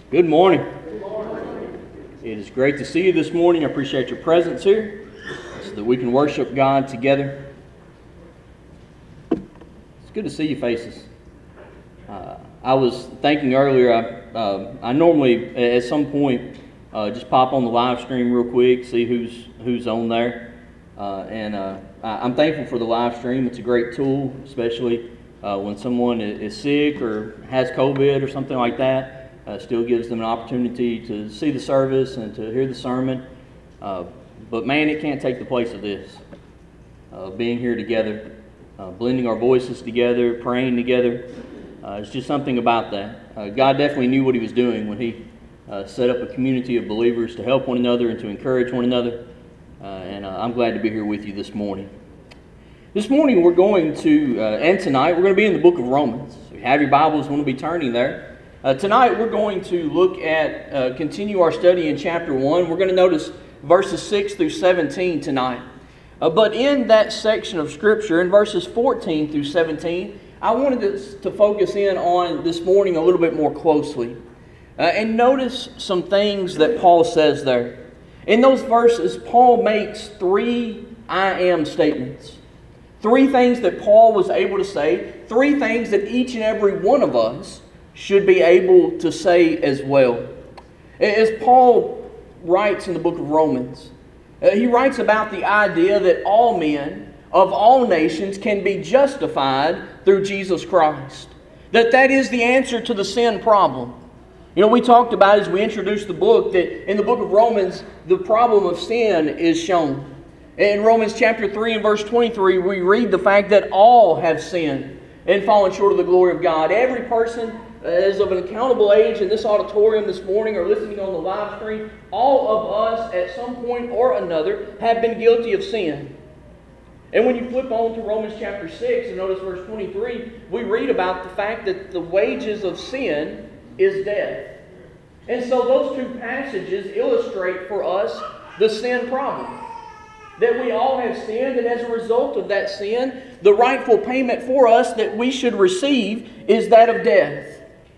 Good morning. It is great to see you this morning. I appreciate your presence here so that we can worship God together. It's good to see your faces. I was thinking earlier, I normally at some point just pop on the live stream real quick, see who's on there. I'm thankful for the live stream. It's a great tool, especially when someone is sick or has COVID or something like that. Still gives them an opportunity to see the service and to hear the sermon. But man, it can't take the place of this. Being here together, blending our voices together, praying together. It's just something about that. God definitely knew what He was doing when He set up a community of believers to help one another and to encourage one another. I'm glad to be here with you this morning. This morning we're going to, and tonight, we're going to be in the book of Romans. If you have your Bibles, want to be turning there. Tonight we're going to look at, continue our study in chapter 1. We're going to notice verses 6 through 17 tonight. But in that section of Scripture, in verses 14 through 17, I wanted to focus in on this morning a little bit more closely. And notice some things that Paul says there. In those verses, Paul makes 3 I am statements. 3 things that Paul was able to say. 3 things that each and every one of us should be able to say as well. As Paul writes in the book of Romans, he writes about the idea that all men of all nations can be justified through Jesus Christ. That is the answer to the sin problem. You know, we talked about as we introduced the book that in the book of Romans, the problem of sin is shown. In Romans chapter 3 and verse 23, we read the fact that all have sinned and fallen short of the glory of God. Every person as of an accountable age in this auditorium this morning or listening on the live stream, all of us at some point or another have been guilty of sin. And when you flip on to Romans chapter 6 and notice verse 23, we read about the fact that the wages of sin is death. And so those 2 passages illustrate for us the sin problem. That we all have sinned, and as a result of that sin, the rightful payment for us that we should receive is that of death.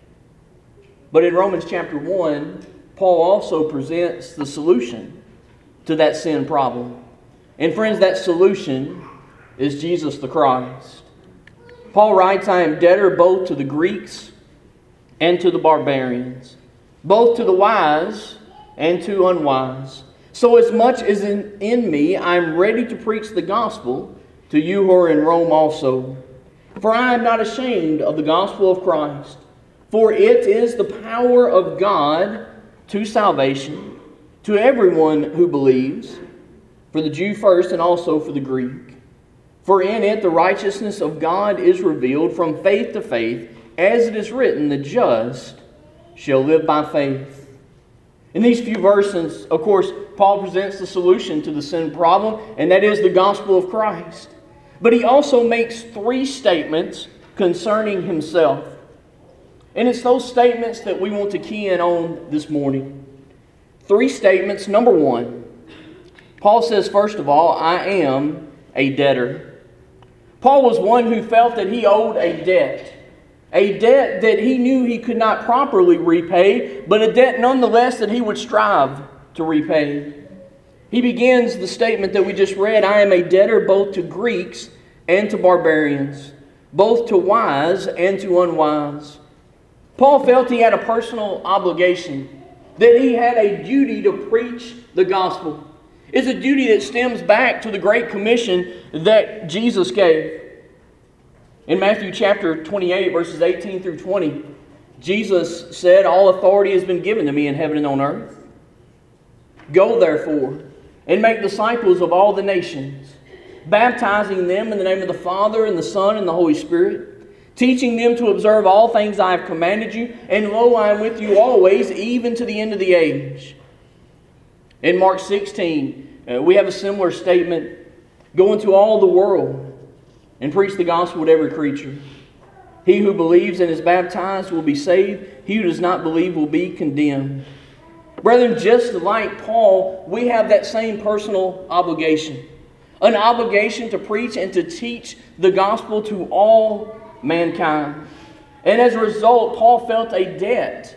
But in Romans chapter 1, Paul also presents the solution to that sin problem. And friends, that solution is Jesus the Christ. Paul writes, I am debtor both to the Greeks and to the barbarians, both to the wise and to unwise. So as much as in me, I am ready to preach the gospel to you who are in Rome also. For I am not ashamed of the gospel of Christ. For it is the power of God to salvation, to everyone who believes, for the Jew first and also for the Greek. For in it the righteousness of God is revealed from faith to faith, as it is written, the just shall live by faith. In these few verses, of course, Paul presents the solution to the sin problem, and that is the gospel of Christ. But he also makes 3 statements concerning himself. And it's those statements that we want to key in on this morning. 3 statements. Number 1, Paul says, first of all, I am a debtor. Paul was one who felt that he owed a debt that he knew he could not properly repay, but a debt nonetheless that he would strive to repay. He begins the statement that we just read, I am a debtor both to Greeks and to barbarians, both to wise and to unwise. Paul felt he had a personal obligation, that he had a duty to preach the gospel. It's a duty that stems back to the Great Commission that Jesus gave. In Matthew chapter 28, verses 18 through 20, Jesus said, all authority has been given to me in heaven and on earth. Go therefore and make disciples of all the nations, baptizing them in the name of the Father and the Son and the Holy Spirit, teaching them to observe all things I have commanded you, and lo, I am with you always, even to the end of the age. In Mark 16, we have a similar statement, go into all the world and preach the gospel to every creature. He who believes and is baptized will be saved. He who does not believe will be condemned. Brethren, just like Paul, we have that same personal obligation. An obligation to preach and to teach the gospel to all mankind. And as a result, Paul felt a debt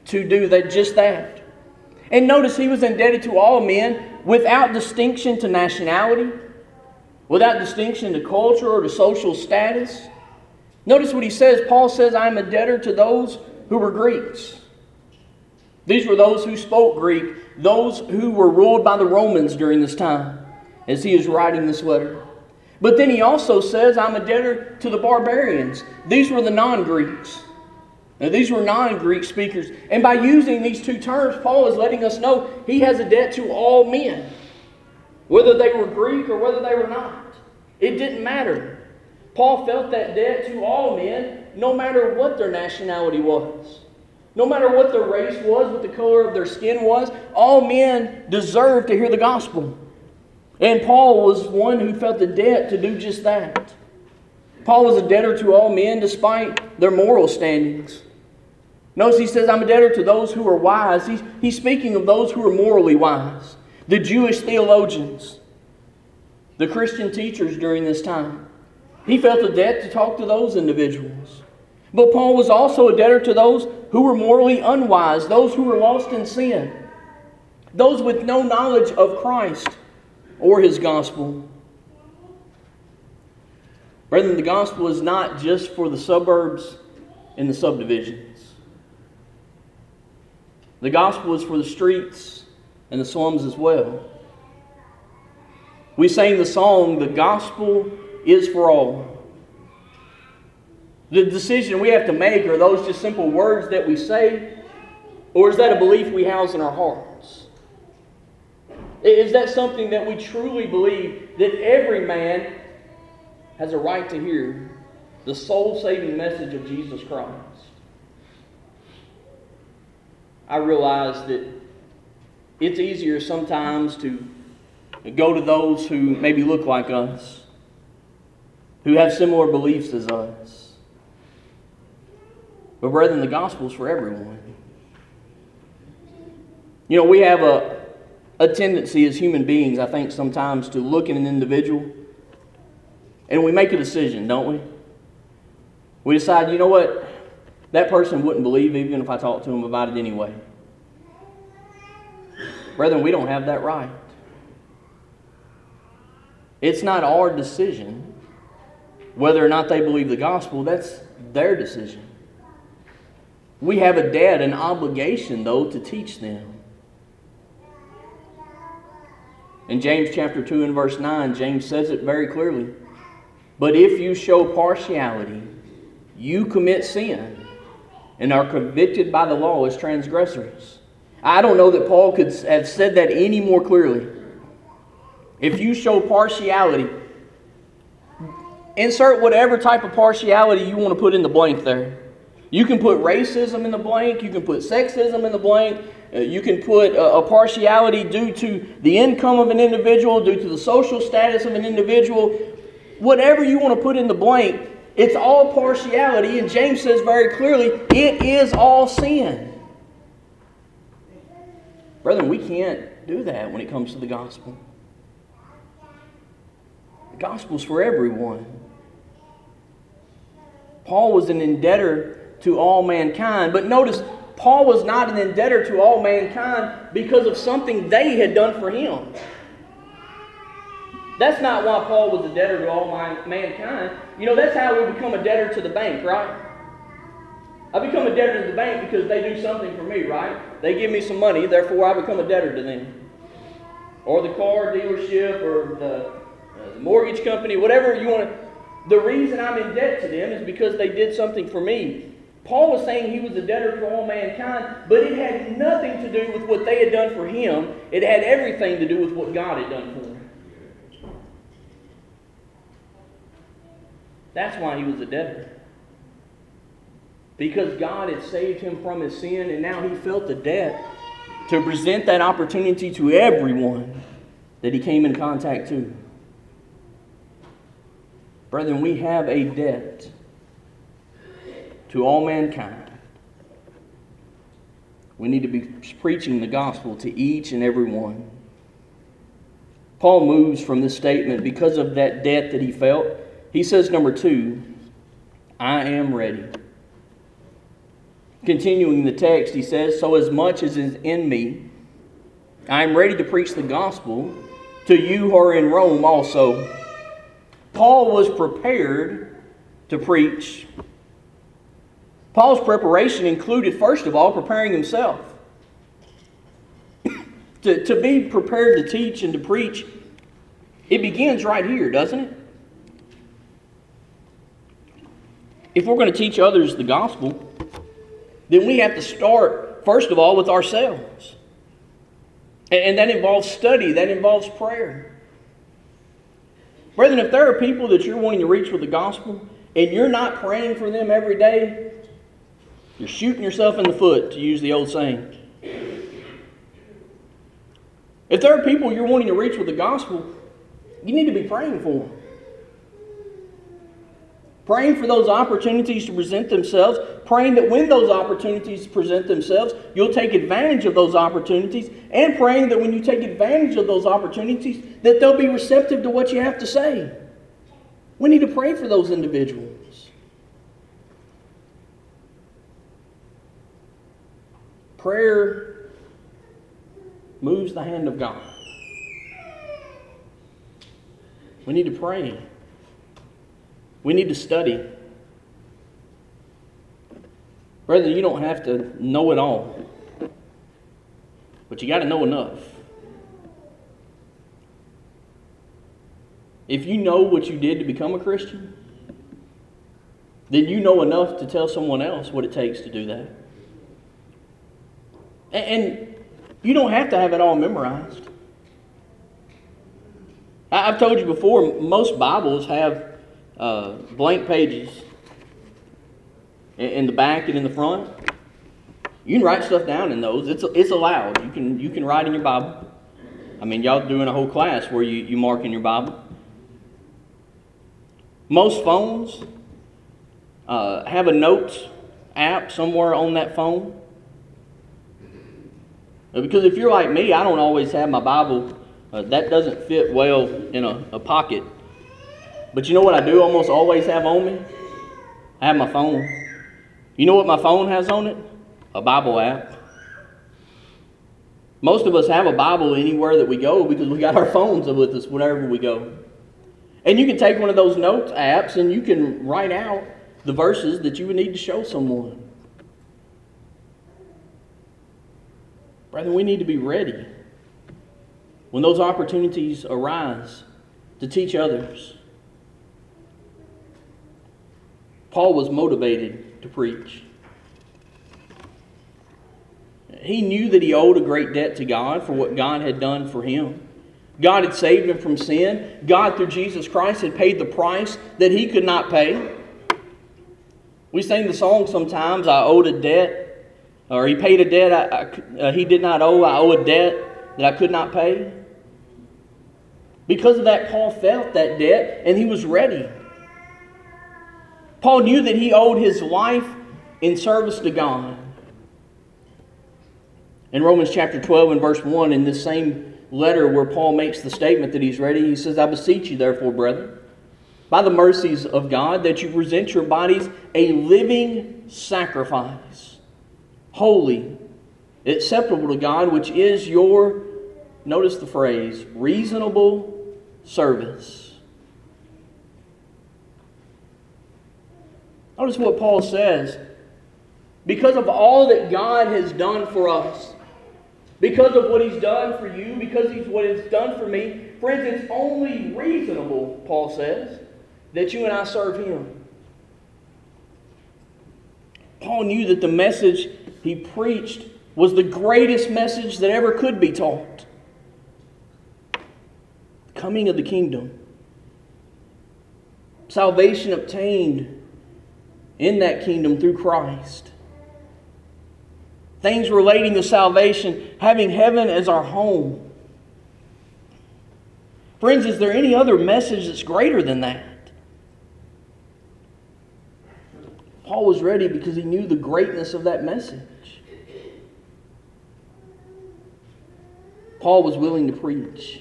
to do that, just that. And notice he was indebted to all men without distinction to nationality, without distinction to culture or to social status. Notice what he says. Paul says, I am a debtor to those who were Greeks. These were those who spoke Greek, those who were ruled by the Romans during this time, as he is writing this letter. But then he also says, I'm a debtor to the barbarians. These were the non-Greeks. Now, these were non-Greek speakers. And by using these two terms, Paul is letting us know he has a debt to all men, whether they were Greek or whether they were not. It didn't matter. Paul felt that debt to all men, no matter what their nationality was. No matter what their race was, what the color of their skin was, all men deserved to hear the gospel. And Paul was one who felt the debt to do just that. Paul was a debtor to all men despite their moral standings. Notice he says, I'm a debtor to those who are wise. He's speaking of those who are morally wise. The Jewish theologians, the Christian teachers during this time. He felt a debt to talk to those individuals. But Paul was also a debtor to those who were morally unwise, those who were lost in sin, those with no knowledge of Christ or His gospel. Brethren, the gospel is not just for the suburbs and the subdivisions. The gospel is for the streets and the slums as well. We sang the song, the gospel is for all. The decision we have to make, are those just simple words that we say, or is that a belief we house in our hearts? Is that something that we truly believe that every man has a right to hear the soul-saving message of Jesus Christ? I realize that it's easier sometimes to go to those who maybe look like us, who have similar beliefs as us. But brethren, the gospel is for everyone. You know, we have a tendency as human beings, I think, sometimes to look at an individual and we make a decision, don't we? We decide, you know what? That person wouldn't believe even if I talked to him about it anyway. Brethren, we don't have that right. It's not our decision whether or not they believe the gospel. That's their decision. We have a debt, an obligation, though, to teach them. In James chapter 2 and verse 9, James says it very clearly. But if you show partiality, you commit sin and are convicted by the law as transgressors. I don't know that Paul could have said that any more clearly. If you show partiality, insert whatever type of partiality you want to put in the blank there. You can put racism in the blank. You can put sexism in the blank. You can put a partiality due to the income of an individual, due to the social status of an individual. Whatever you want to put in the blank, it's all partiality. And James says very clearly, it is all sin. Brethren, we can't do that when it comes to the gospel. The gospel's for everyone. Paul was an indebtor to all mankind. But notice, Paul was not an indebtor to all mankind because of something they had done for him. That's not why Paul was a debtor to all mankind. You know, that's how we become a debtor to the bank, right? I become a debtor to the bank because they do something for me, right? They give me some money, therefore I become a debtor to them. Or the car dealership, or the mortgage company, whatever you want to. The reason I'm in debt to them is because they did something for me. Paul was saying he was a debtor to all mankind, but it had nothing to do with what they had done for him. It had everything to do with what God had done for him. That's why he was a debtor. Because God had saved him from his sin, and now he felt the debt to present that opportunity to everyone that he came in contact to. Brethren, we have a debt to all mankind. We need to be preaching the gospel to each and every one. Paul moves from this statement because of that debt that he felt. He says, number 2, I am ready. Continuing the text, he says, "So as much as is in me, I am ready to preach the gospel to you who are in Rome also." Paul was prepared to preach. Paul's preparation included, first of all, preparing himself. To be prepared to teach and to preach, it begins right here, doesn't it? If we're going to teach others the gospel, then we have to start, first of all, with ourselves. And that involves study, that involves prayer. Brethren, if there are people that you're wanting to reach with the gospel, and you're not praying for them every day, you're shooting yourself in the foot, to use the old saying. If there are people you're wanting to reach with the gospel, you need to be praying for them. Praying for those opportunities to present themselves. Praying that when those opportunities present themselves, you'll take advantage of those opportunities. And praying that when you take advantage of those opportunities, that they'll be receptive to what you have to say. We need to pray for those individuals. Prayer moves the hand of God. We need to pray. We need to study. Brother, you don't have to know it all, but you got to know enough. If you know what you did to become a Christian, then you know enough to tell someone else what it takes to do that. And you don't have to have it all memorized. I've told you before, most Bibles have blank pages in the back and in the front. You can write stuff down in those. It's allowed. You can write in your Bible. I mean, y'all doing a whole class where you mark in your Bible. Most phones have a notes app somewhere on that phone. Because if you're like me, I don't always have my Bible. That doesn't fit well in a pocket. But you know what I do almost always have on me? I have my phone. You know what my phone has on it? A Bible app. Most of us have a Bible anywhere that we go because we got our phones with us wherever we go. And you can take one of those notes apps and you can write out the verses that you would need to show someone. Brethren, we need to be ready when those opportunities arise to teach others. Paul was motivated to preach. He knew that he owed a great debt to God for what God had done for him. God had saved him from sin. God, through Jesus Christ, had paid the price that he could not pay. We sing the song sometimes, I owed a debt, or he paid a debt he did not owe. I owe a debt that I could not pay. Because of that, Paul felt that debt and he was ready. Paul knew that he owed his life in service to God. In Romans chapter 12 and verse 1, in this same letter where Paul makes the statement that he's ready, he says, "I beseech you therefore, brethren, by the mercies of God, that you present your bodies a living sacrifice, holy, acceptable to God, which is your," notice the phrase, "reasonable service." Notice what Paul says. Because of all that God has done for us, because of what He's done for you, because of what He's done for me, friends, it's only reasonable, Paul says, that you and I serve Him. Paul knew that the message he preached was the greatest message that ever could be taught. The coming of the kingdom. Salvation obtained in that kingdom through Christ. Things relating to salvation, having heaven as our home. Friends, is there any other message that's greater than that? Paul was ready because he knew the greatness of that message. Paul was willing to preach.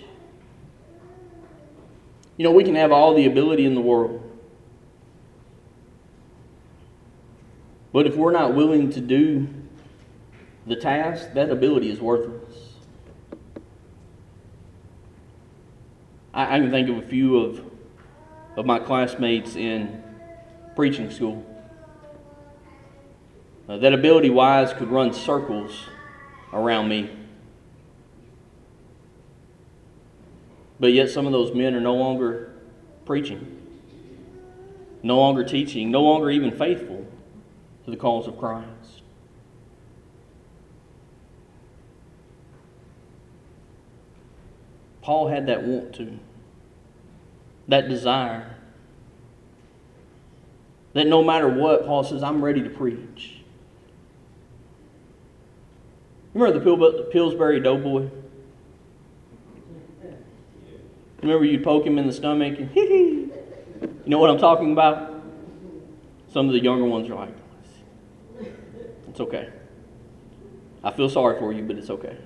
You know, we can have all the ability in the world. But if we're not willing to do the task, that ability is worthless. I can think of a few of my classmates in preaching school that ability-wise could run circles around me. But yet some of those men are no longer preaching, no longer teaching, no longer even faithful to the cause of Christ. Paul had that want to, that desire, that no matter what, Paul says, I'm ready to preach. Remember the Pillsbury Doughboy? Remember you'd poke him in the stomach and hee. You know what I'm talking about? Some of the younger ones are like, it's okay. I feel sorry for you, but it's okay.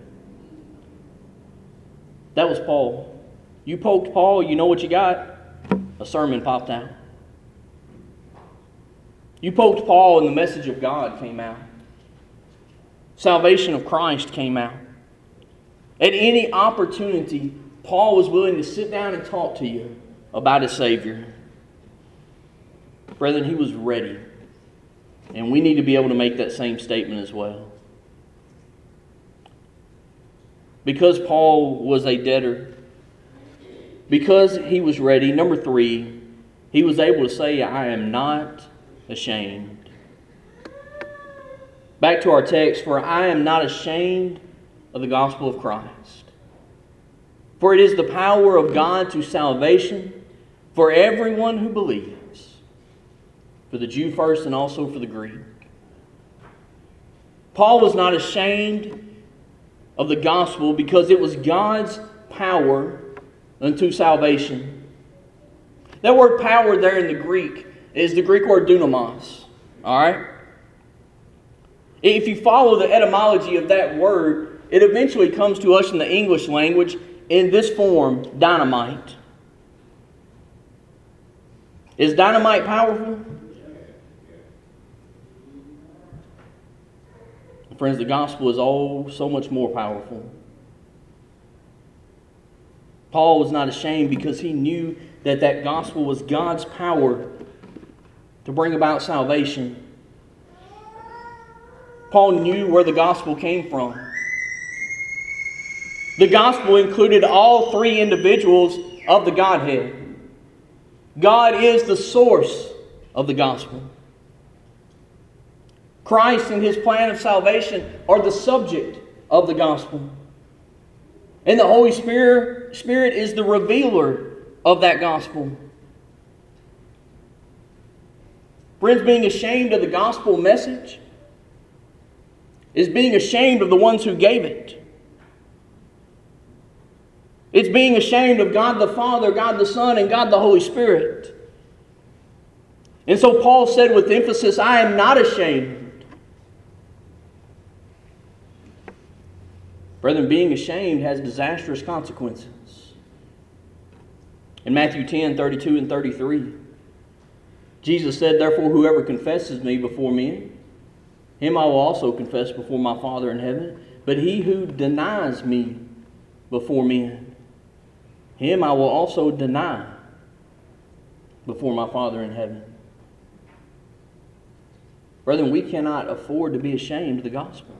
That was Paul. You poked Paul, you know what you got? A sermon popped out. You poked Paul and the message of God came out. Salvation of Christ came out. At any opportunity, Paul was willing to sit down and talk to you about his Savior. Brethren, he was ready. And we need to be able to make that same statement as well. Because Paul was a debtor, because he was ready, number 3, he was able to say, I am not ashamed. Back to our text, for I am not ashamed of the gospel of Christ. For it is the power of God to salvation for everyone who believes, for the Jew first and also for the Greek. Paul was not ashamed of the gospel because it was God's power unto salvation. That word power there in the Greek is the Greek word dunamis. Alright? If you follow the etymology of that word, it eventually comes to us in the English language in this form, dynamite. Is dynamite powerful? Friends, the gospel is so much more powerful. Paul was not ashamed because he knew that gospel was God's power to bring about salvation. Paul knew where the gospel came from. The gospel included all 3 individuals of the Godhead. God is the source of the gospel. Christ and His plan of salvation are the subject of the gospel. And the Holy Spirit is the revealer of that gospel. Friends, being ashamed of the gospel message is being ashamed of the ones who gave it. It's being ashamed of God the Father, God the Son, and God the Holy Spirit. And so Paul said with emphasis, I am not ashamed. Brethren, being ashamed has disastrous consequences. In Matthew 10, 32 and 33, Jesus said, therefore, whoever confesses me before men, him I will also confess before my Father in heaven. But he who denies me before men, him I will also deny before my Father in heaven. Brethren, we cannot afford to be ashamed of the gospel.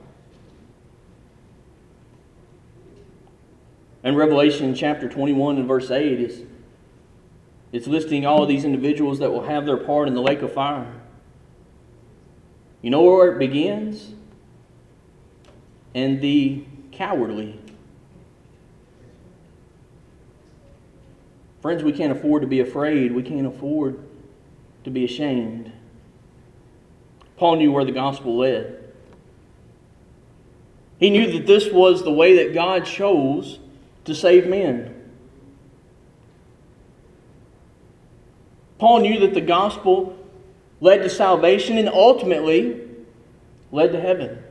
In Revelation chapter 21 and verse 8, it's listing all of these individuals that will have their part in the lake of fire. You know where it begins? And the cowardly. Friends, we can't afford to be afraid. We can't afford to be ashamed. Paul knew where the gospel led. He knew that this was the way that God chose to save men. Paul knew that the gospel led to salvation and ultimately led to heaven.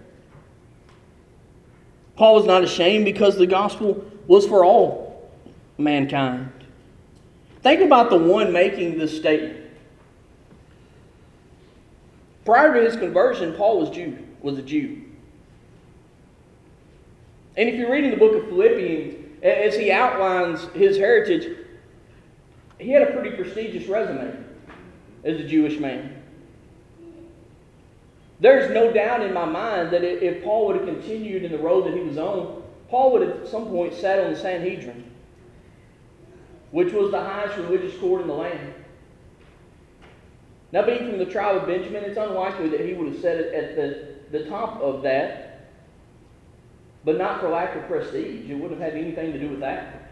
Paul was not ashamed because the gospel was for all mankind. Think about the one making this statement. Prior to his conversion, Paul was a Jew. And if you read in the book of Philippians, as he outlines his heritage, he had a pretty prestigious resume as a Jewish man. There's no doubt in my mind that if Paul would have continued in the road that he was on, Paul would have at some point sat on the Sanhedrin, which was the highest religious court in the land. Now, being from the tribe of Benjamin, it's unlikely that he would have sat at the top of that, but not for lack of prestige. It wouldn't have had anything to do with that.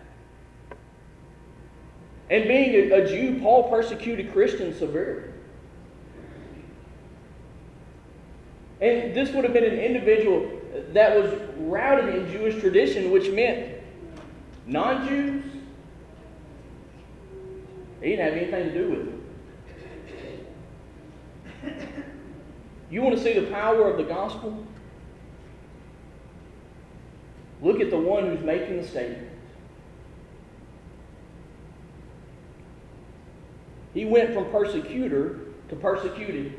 And being a Jew, Paul persecuted Christians severely. And this would have been an individual that was rooted in Jewish tradition, which meant non-Jews, he didn't have anything to do with it. You want to see the power of the gospel? Look at the one who's making the statement. He went from persecutor to persecuted.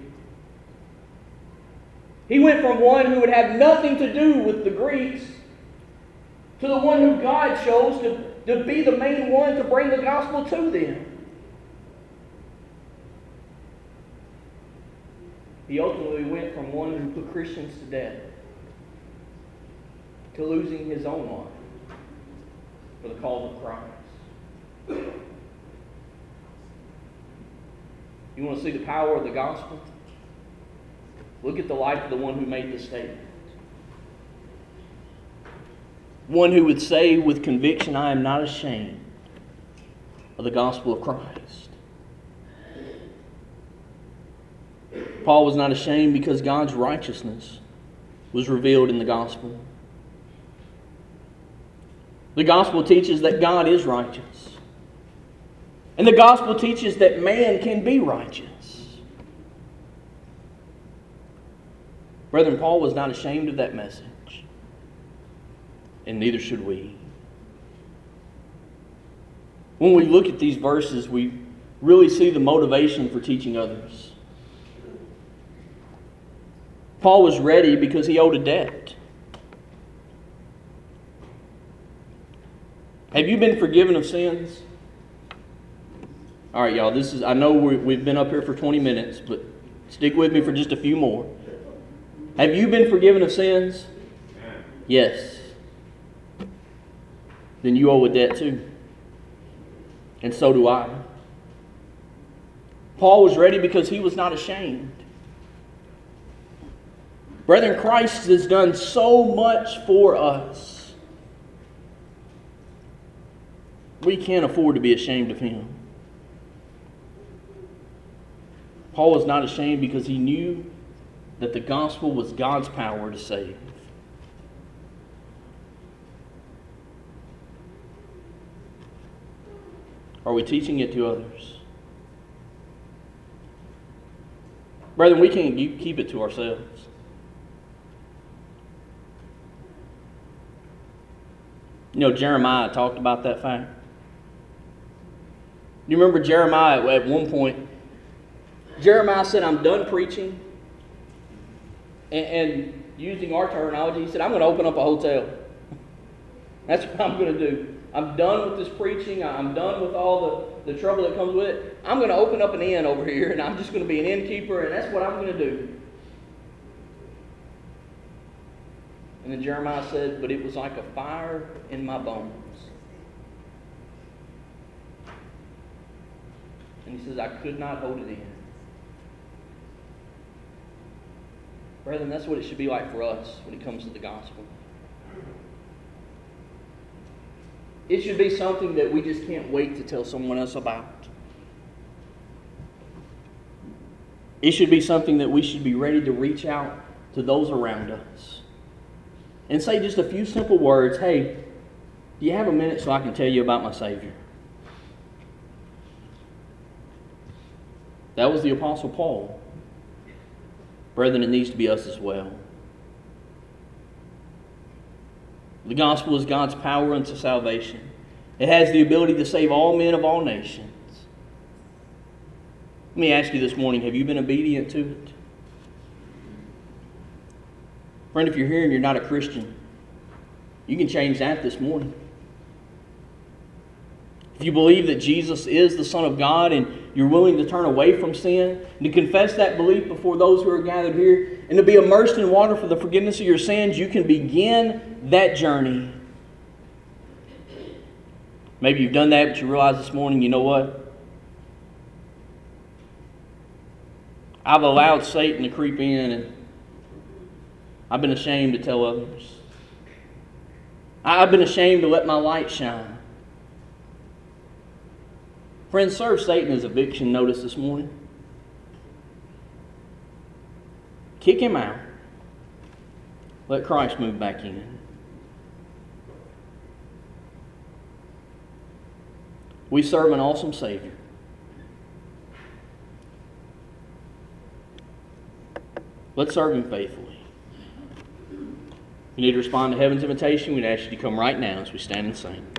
He went from one who would have nothing to do with the Greeks to the one who God chose to be the main one to bring the gospel to them. He ultimately went from one who put Christians to death to losing his own life for the cause of Christ. You want to see the power of the gospel? Look at the life of the one who made this statement. One who would say with conviction, I am not ashamed of the gospel of Christ. Paul was not ashamed because God's righteousness was revealed in the gospel. The gospel teaches that God is righteous. And the gospel teaches that man can be righteous. Brethren, Paul was not ashamed of that message. And neither should we. When we look at these verses, we really see the motivation for teaching others. Paul was ready because he owed a debt. Have you been forgiven of sins? All right, y'all, I know we've been up here for 20 minutes, but stick with me for just a few more. Have you been forgiven of sins? Yes. Then you owe a debt too. And so do I. Paul was ready because he was not ashamed. Brethren, Christ has done so much for us. We can't afford to be ashamed of Him. Paul was not ashamed because he knew that the gospel was God's power to save. Are we teaching it to others? Brethren, we can't keep it to ourselves. You know, Jeremiah talked about that fact. You remember Jeremiah at one point, Jeremiah said, I'm done preaching. And using our terminology, he said, I'm going to open up a hotel. That's what I'm going to do. I'm done with this preaching. I'm done with all the trouble that comes with it. I'm going to open up an inn over here, and I'm just going to be an innkeeper, and that's what I'm going to do. And then Jeremiah said, but it was like a fire in my bones. And he says, I could not hold it in. Brethren, that's what it should be like for us when it comes to the gospel. It should be something that we just can't wait to tell someone else about. It should be something that we should be ready to reach out to those around us and say just a few simple words. Hey, do you have a minute so I can tell you about my Savior? That was the Apostle Paul. Brethren, it needs to be us as well. The gospel is God's power unto salvation. It has the ability to save all men of all nations. Let me ask you this morning, have you been obedient to it? Friend, if you're here and you're not a Christian, you can change that this morning. If you believe that Jesus is the Son of God and you're willing to turn away from sin and to confess that belief before those who are gathered here and to be immersed in water for the forgiveness of your sins, you can begin that journey. Maybe you've done that, but you realize this morning, you know what? I've allowed Satan to creep in, and I've been ashamed to tell others. I've been ashamed to let my light shine. Friends, serve Satan his eviction notice this morning. Kick him out. Let Christ move back in. We serve an awesome Savior. Let's serve Him faithfully. If you need to respond to heaven's invitation, we'd ask you to come right now as we stand and sing.